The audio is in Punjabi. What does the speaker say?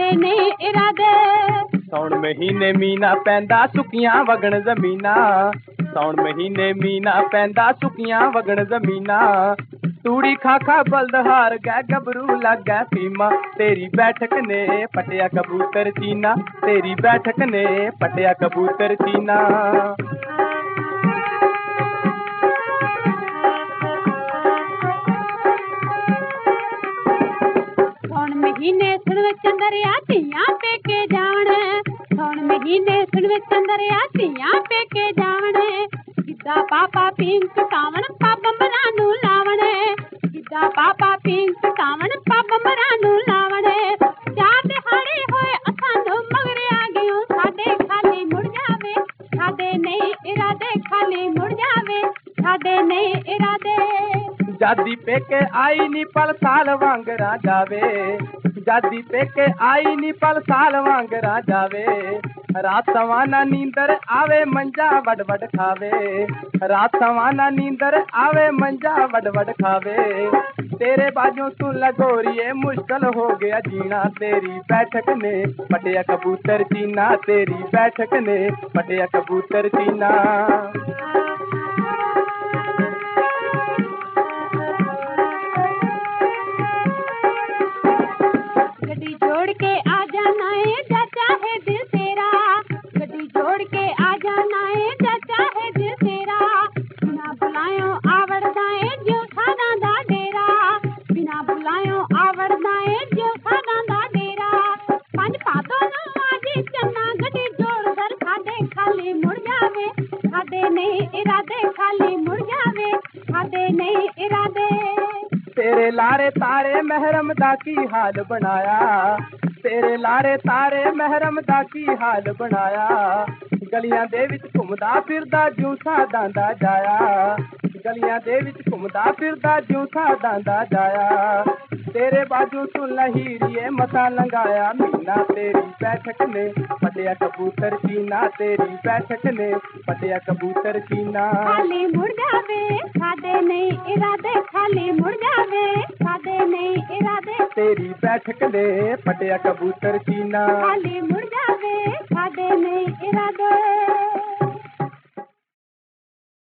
ਸਾਡੇ ਨਹੀਂ ਇਰਾਦੇ। ਸੌਣ ਮਹੀਨੇ ਮੀਨਾ ਪੈਂਦਾ ਸੁੱਕੀਆਂ ਵਗਣ ਜ਼ਮੀਨਾਂ, ਸੌਣ ਮਹੀਨੇ ਮੀਨਾ ਪੈਂਦਾ ਸੁੱਕੀਆਂ ਵਗਣ ਜ਼ਮੀਨਾਂ। ਤੂੜੀ ਖਾ ਖਾ ਬਲਦ ਹਾਰ ਗਏ ਗੱਭਰੂ ਲੱਗ ਗਏ ਫੀਮਾ, ਤੇਰੀ ਬੈਠਕ ਨੇ ਪਟਿਆ ਕਬੂਤਰ ਚੀਨਾ, ਤੇਰੀ ਬੈਠਕ ਨੇ ਪਟਿਆ ਕਬੂਤਰ ਚੀਨਾ। ਸੌਣ ਮਹੀਨੇ ਸੁਣ ਵਿੱਚ ਚੰਦਰਿਆ ਧੀਆਂ ਪੇਕੇ ਜਾਣ, ਸੌਣ ਮਹੀਨੇ ਸੁਣ ਵਿੱਚ ਚੰਦਰਿਆ ਧੀਆਂ ਪੇਕੇ ਜਾਣ। ਗਿੱਧਾ ਪਾਪਾ ਪਿੰਕ ਕਾਵਣ ਪੱਬ ਮਰਾਂ ਨੂੰ ਲਾਵਣ, ਗਿੱਧਾ ਪਾਪਾ ਪਿੰਕ ਕਾਵਣ ਪੱਬ ਮਰਾਂ ਨੂੰ ਲਾਵਣ। ਚਾਰ ਦਿਹਾੜੇ ਹੋਏ ਸਾਨੂੰ ਮਗਰ ਆ ਗਿਓ, ਸਾਡੇ ਖਾਲੀ ਮੁੜ ਜਾਵੇ, ਸਾਡੇ ਨਹੀਂ ਇਰਾਦੇ ਖਾਲੀ ਮੁੜ ਜਾਵੇ, ਸਾਡੇ ਨਹੀਂ ਇਰਾਦੇ। ਜਾਦੀ ਪੇਕੇ ਆਈ ਨੀ ਪਲ ਸਾਲ ਵਾਂਗਰਾ ਜਾਵੇ, ਜਾਦੀ ਪੇਕੇ ਆਈ ਨੀ ਪਲ ਸਾਲ ਵਾਂਗਰਾ ਜਾਵੇ। ਰਾਤ ਸਵਾਨਾ ਨੀਂਦਰ ਆਵੇ ਮੰਜਾ ਵੱਡ ਵੱਡ ਖਾਵੇ, ਰਾਤ ਸਵਾਨਾ ਨੀਂਦਰ ਆਵੇ ਮੰਜਾ ਵੱਡ ਵੱਡ ਖਾਵੇ। ਤੇਰੇ ਬਾਝੋਂ ਸੁਣ ਲਗੋਰੀਏ ਮੁਸ਼ਕਲ ਹੋ ਗਿਆ ਜੀਣਾ, ਤੇਰੀ ਬੈਠਕ ਨੇ ਪਟਿਆ ਕਬੂਤਰ ਚੀਨਾ, ਤੇਰੀ ਬੈਠਕ ਨੇ ਪਟਿਆ ਕਬੂਤਰ ਚੀਨਾ। ਗੱਡੀ ਜੋੜ ਕੇ ਆ ਜਾਣਾ ਏ ਜਾਂ ਚਾਹੇ ਦਿਲ ਤੇਰਾ, ਗੱਡੀ ਜੋੜ ਕੇ ਆ ਜਾਣਾ ਏ ਜਾਂ ਚਾਹੇ ਦਿਲ ਤੇਰਾ। ਬਿਨਾ ਬੁਲਾਇਓ ਆਵੜਦਾ ਏ ਜਿਉ ਸਾਡਾ ਦਾ ਡੇਰਾ, ਬਿਨਾ ਬੁਲਾਇਓ ਆਵੜਦਾ ਏ ਜਿਉ ਸਾਡਾ ਦਾ ਡੇਰਾ। ਪੰਜ ਭਾਦੋਂ ਨੂੰ ਆਜੀ ਚੰਨਾ ਗੱਡੀ ਜੋੜ ਦਰ ਸਾਡੇ ਖਾਲੀ ਮੁੜ ਜਾਵੇ, ਸਾਡੇ ਨਹੀਂ ਇਰਾਦੇ ਖਾਲੀ ਮੁੜ ਜਾਵੇ, ਸਾਡੇ ਨਹੀਂ ਇਰਾਦੇ। ਤੇਰੇ ਲਾਰੇ ਤਾਰੇ ਮਹਿਰਮ ਦਾ ਕੀ ਹਾਲ ਬਣਾਇਆ, ਤੇਰੇ ਲਾਰੇ ਤਾਰੇ ਮਹਿਰਮ ਦਾ ਕੀ ਹਾਲ ਬਣਾਇਆ। ਗਲੀਆਂ ਦੇ ਵਿੱਚ ਘੁੰਮਦਾ ਫਿਰਦਾ ਜਿਉਂ ਸਾਦਾਂ ਦਾ ਜਾਇਆ, ਗਲੀਆਂ ਦੇ ਵਿੱਚ ਘੁੰਮਦਾ ਫਿਰਦਾ ਜਿਉਂ ਸਾਦਾਂ ਦਾ ਜਾਇਆ। ਤੇਰੇ ਬਾਝੋਂ ਸੁਣ ਲਹੀਰੀਏ ਮਸਾ ਲੰਘਾਇਆ ਮਹੀਨਾ, ਤੇਰੀ ਬੈਠਕ ਨੇ ਪਟਿਆ ਕਬੂਤਰ ਚੀਨਾ, ਤੇਰੀ ਬੈਠਕ ਨੇ ਪਟਿਆ ਕਬੂਤਰ ਚੀਨਾ। ਖਾਲੀ ਮੁੜ ਜਾਵੇ ਸਾਡੇ ਨਹੀਂ ਇਰਾਦੇ, ਖਾਲੀ ਮੁੜ ਜਾਵੇ ਸਾਡੇ ਨਹੀਂ ਇਰਾਦੇ। ਤੇਰੀ ਬੈਠਕ ਨੇ ਪਟਿਆ ਕਬੂਤਰ ਚੀਨਾ, ਖਾਲੀ ਮੁੜ ਜਾਵੇ ਸਾਡੇ ਨਹੀਂ ਇਰਾਦੇ।